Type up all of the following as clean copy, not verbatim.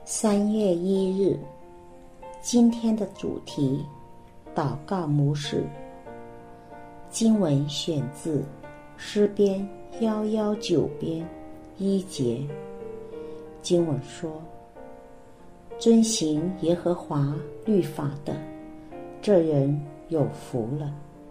3月1日，今天的主题：祷告模式。经文选自诗篇119篇1节。经文说：遵行耶和华律法的，这人有福了。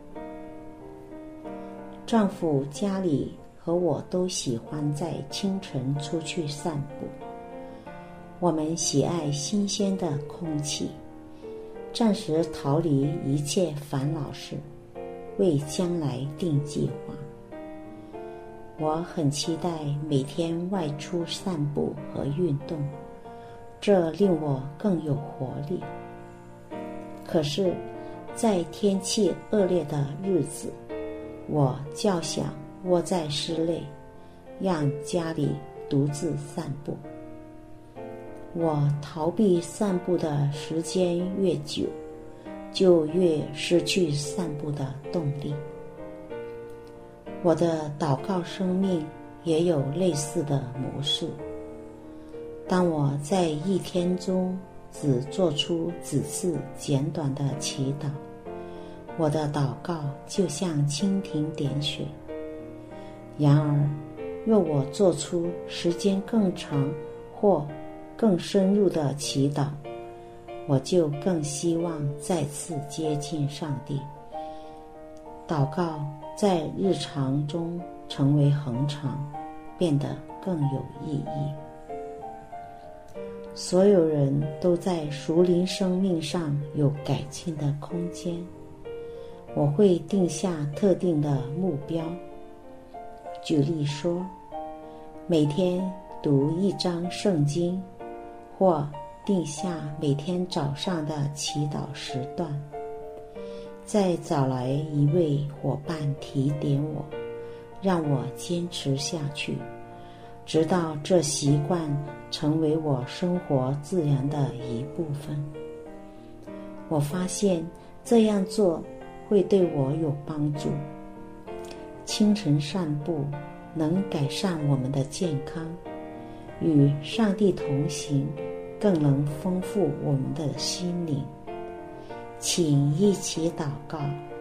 丈夫家里和我都喜欢在清晨出去散步。我们喜爱新鲜的空气，暂时逃离一切烦恼事，为将来定计划。我很期待每天外出散步和运动，这令我更有活力。可是，在天气恶劣的日子，我较想窝在室内，让家里独自散步。我逃避散步的时间越久，就越失去散步的动力。我的祷告生命也有类似的模式。当我在一天中只做出几次简短的祈祷，我的祷告就像蜻蜓点水。然而，若我做出时间更长或更深入的祈祷，我就更希望再次接近上帝。祷告在日常中成为恒常，变得更有意义。所有人都在属灵生命上有改进的空间。我会定下特定的目标。举例说，每天读一章圣经，或定下每天早上的祈祷时段，再找来一位伙伴提点我，让我坚持下去，直到这习惯成为我生活自然的一部分。我发现这样做会对我有帮助。清晨散步能改善我们的健康，与上帝同行更能丰富我们的心灵。请一起祷告。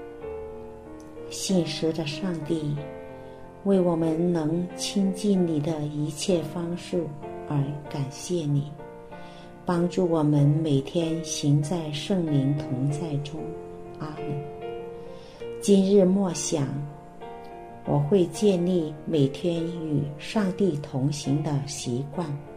信实的上帝，为我们能亲近你的一切方式而感谢你，帮助我们每天行在圣灵同在中。阿们。今日默想，我会建立每天与上帝同行的习惯。